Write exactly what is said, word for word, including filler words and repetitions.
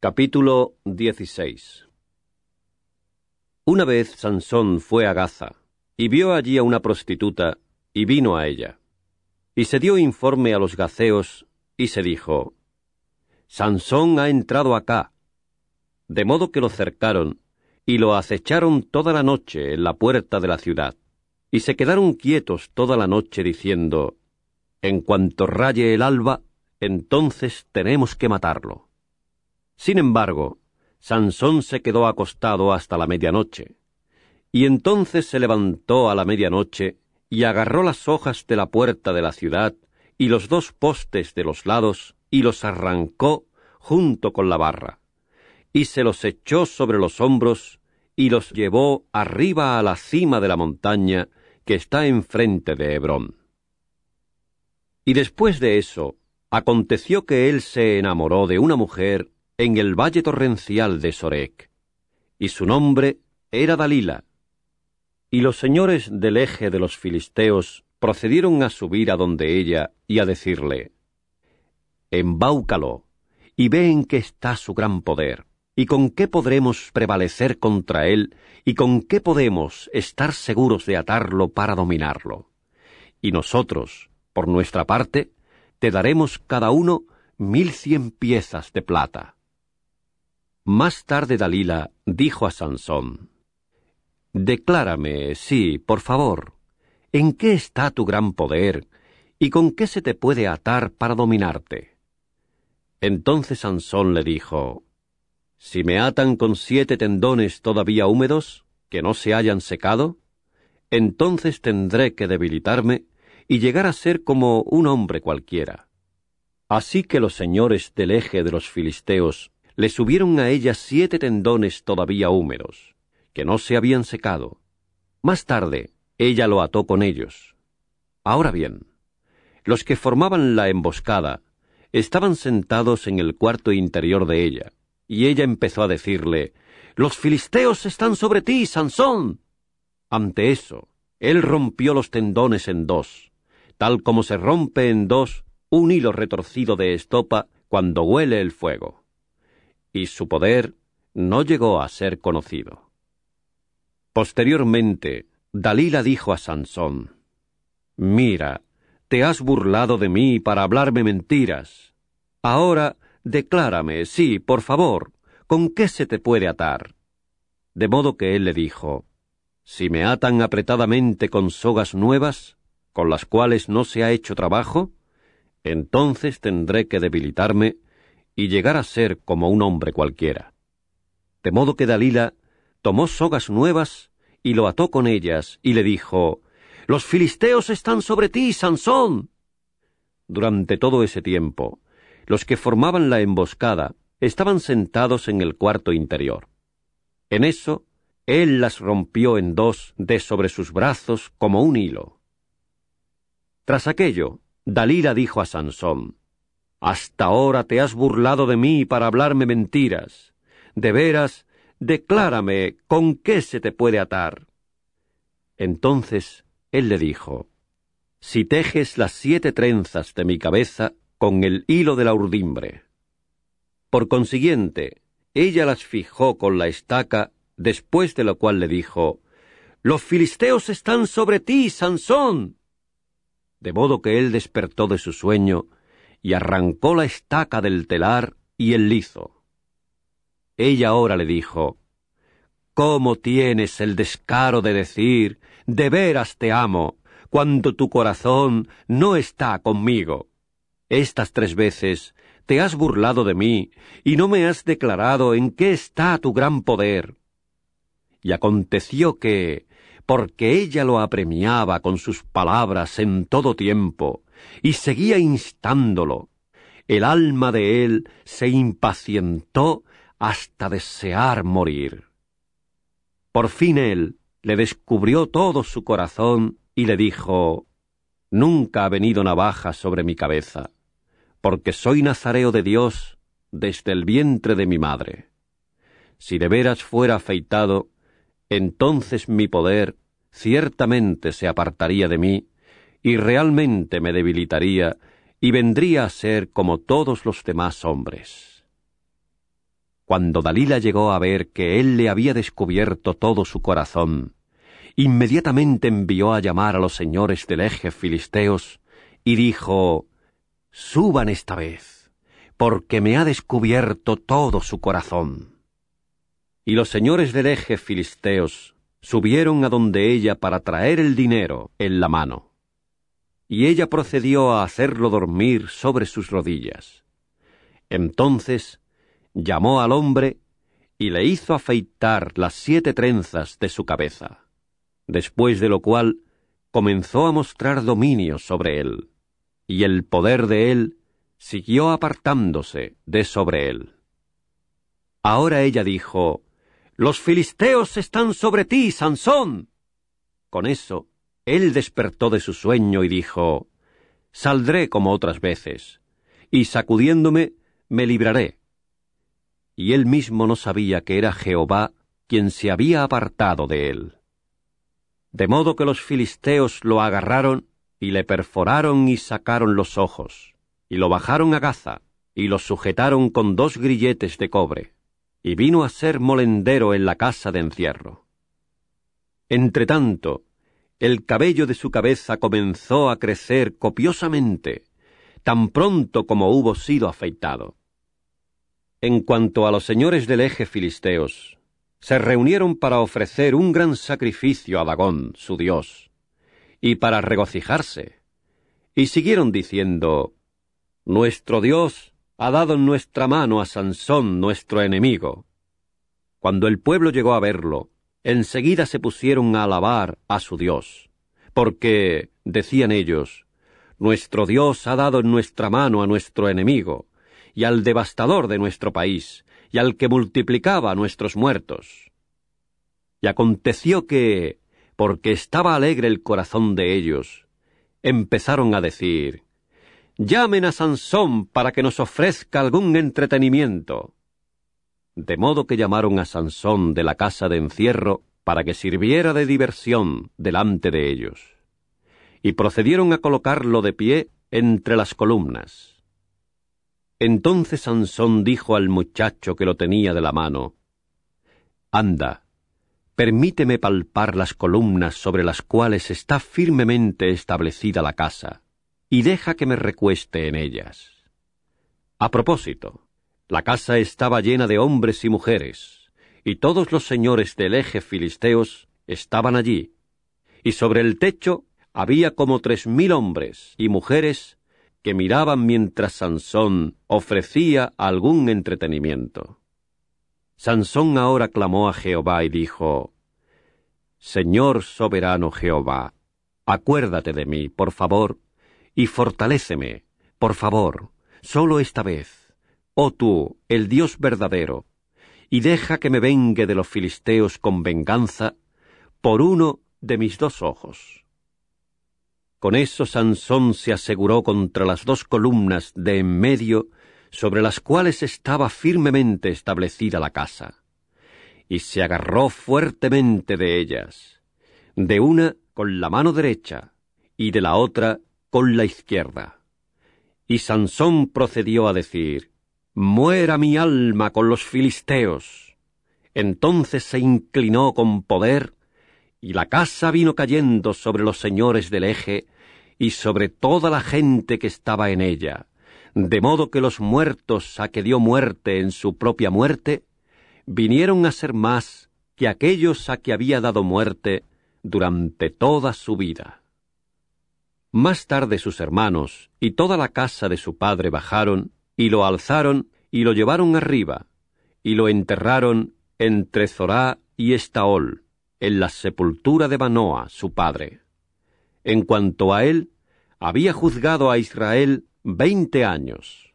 Capítulo dieciséis. Una vez Sansón fue a Gaza, y vio allí a una prostituta, y vino a ella. Y se dio informe a los gaceos, y se dijo, Sansón ha entrado acá. De modo que lo cercaron, y lo acecharon toda la noche en la puerta de la ciudad, y se quedaron quietos toda la noche diciendo, en cuanto raye el alba, entonces tenemos que matarlo. Sin embargo, Sansón se quedó acostado hasta la medianoche, y entonces se levantó a la medianoche y agarró las hojas de la puerta de la ciudad y los dos postes de los lados y los arrancó junto con la barra, y se los echó sobre los hombros y los llevó arriba a la cima de la montaña que está enfrente de Hebrón. Y después de eso, aconteció que él se enamoró de una mujer en el valle torrencial de Sorek, y su nombre era Dalila. Y los señores del eje de los filisteos procedieron a subir a donde ella y a decirle, embáucalo, y ve en qué está su gran poder, y con qué podremos prevalecer contra él, y con qué podemos estar seguros de atarlo para dominarlo. Y nosotros, por nuestra parte, te daremos cada uno mil cien piezas de plata. Más tarde Dalila dijo a Sansón, declárame, sí, por favor, ¿en qué está tu gran poder, y con qué se te puede atar para dominarte? Entonces Sansón le dijo, si me atan con siete tendones todavía húmedos, que no se hayan secado, entonces tendré que debilitarme y llegar a ser como un hombre cualquiera. Así que los señores del eje de los filisteos le subieron a ella siete tendones todavía húmedos, que no se habían secado. Más tarde, ella lo ató con ellos. Ahora bien, los que formaban la emboscada estaban sentados en el cuarto interior de ella, y ella empezó a decirle, «¡Los filisteos están sobre ti, Sansón!». Ante eso, él rompió los tendones en dos, tal como se rompe en dos un hilo retorcido de estopa cuando huele el fuego. Y su poder no llegó a ser conocido. Posteriormente, Dalila dijo a Sansón, «Mira, te has burlado de mí para hablarme mentiras. Ahora, declárame, sí, por favor, ¿con qué se te puede atar?». De modo que él le dijo, «Si me atan apretadamente con sogas nuevas, con las cuales no se ha hecho trabajo, entonces tendré que debilitarme y llegar a ser como un hombre cualquiera». De modo que Dalila tomó sogas nuevas y lo ató con ellas, y le dijo, «¡Los filisteos están sobre ti, Sansón!». Durante todo ese tiempo, los que formaban la emboscada estaban sentados en el cuarto interior. En eso, él las rompió en dos de sobre sus brazos como un hilo. Tras aquello, Dalila dijo a Sansón, «Hasta ahora te has burlado de mí para hablarme mentiras. De veras, declárame con qué se te puede atar». Entonces él le dijo, «Si tejes las siete trenzas de mi cabeza con el hilo de la urdimbre». Por consiguiente, ella las fijó con la estaca, después de lo cual le dijo, «¡Los filisteos están sobre ti, Sansón!». De modo que él despertó de su sueño y arrancó la estaca del telar y el lizo. Ella ahora le dijo, «¿Cómo tienes el descaro de decir, de veras te amo, cuando tu corazón no está conmigo? Estas tres veces te has burlado de mí y no me has declarado en qué está tu gran poder». Y aconteció que, porque ella lo apremiaba con sus palabras en todo tiempo, y seguía instándolo, el alma de él se impacientó hasta desear morir. Por fin él le descubrió todo su corazón y le dijo, «Nunca ha venido navaja sobre mi cabeza, porque soy nazareo de Dios desde el vientre de mi madre. Si de veras fuera afeitado, entonces mi poder ciertamente se apartaría de mí, y realmente me debilitaría, y vendría a ser como todos los demás hombres». Cuando Dalila llegó a ver que él le había descubierto todo su corazón, inmediatamente envió a llamar a los señores del eje filisteos y dijo: «Suban esta vez, porque me ha descubierto todo su corazón». Y los señores del eje filisteos subieron a donde ella para traer el dinero en la mano. Y ella procedió a hacerlo dormir sobre sus rodillas. Entonces llamó al hombre y le hizo afeitar las siete trenzas de su cabeza, después de lo cual comenzó a mostrar dominio sobre él, y el poder de él siguió apartándose de sobre él. Ahora ella dijo: «Los filisteos están sobre ti, Sansón». Con eso él despertó de su sueño y dijo: «Saldré como otras veces, y sacudiéndome me libraré». Y él mismo no sabía que era Jehová quien se había apartado de él. De modo que los filisteos lo agarraron y le perforaron y sacaron los ojos, y lo bajaron a Gaza, y lo sujetaron con dos grilletes de cobre, y vino a ser molendero en la casa de encierro. Entretanto, el cabello de su cabeza comenzó a crecer copiosamente, tan pronto como hubo sido afeitado. En cuanto a los señores del eje filisteos, se reunieron para ofrecer un gran sacrificio a Dagón, su dios, y para regocijarse, y siguieron diciendo: «Nuestro Dios ha dado en nuestra mano a Sansón, nuestro enemigo». Cuando el pueblo llegó a verlo, enseguida se pusieron a alabar a su Dios, porque, decían ellos, «Nuestro Dios ha dado en nuestra mano a nuestro enemigo, y al devastador de nuestro país, y al que multiplicaba nuestros muertos». Y aconteció que, porque estaba alegre el corazón de ellos, empezaron a decir: «Llamen a Sansón para que nos ofrezca algún entretenimiento». De modo que llamaron a Sansón de la casa de encierro para que sirviera de diversión delante de ellos. Y procedieron a colocarlo de pie entre las columnas. Entonces Sansón dijo al muchacho que lo tenía de la mano: «Anda, permíteme palpar las columnas sobre las cuales está firmemente establecida la casa, y deja que me recueste en ellas». A propósito, la casa estaba llena de hombres y mujeres, y todos los señores del eje filisteos estaban allí, y sobre el techo había como tres mil hombres y mujeres que miraban mientras Sansón ofrecía algún entretenimiento. Sansón ahora clamó a Jehová y dijo: «Señor soberano Jehová, acuérdate de mí, por favor, y fortaléceme, por favor, solo esta vez, oh tú, el Dios verdadero, y deja que me vengue de los filisteos con venganza por uno de mis dos ojos». Con eso Sansón se aseguró contra las dos columnas de en medio sobre las cuales estaba firmemente establecida la casa, y se agarró fuertemente de ellas, de una con la mano derecha y de la otra con la izquierda. Y Sansón procedió a decir: «Muera mi alma con los filisteos». Entonces se inclinó con poder, y la casa vino cayendo sobre los señores del eje y sobre toda la gente que estaba en ella, de modo que los muertos a que dio muerte en su propia muerte vinieron a ser más que aquellos a que había dado muerte durante toda su vida. Más tarde sus hermanos y toda la casa de su padre bajaron y lo alzaron y lo llevaron arriba y lo enterraron entre Zorá y Estaol, en la sepultura de Manoa, su padre. En cuanto a él, había juzgado a Israel veinte años.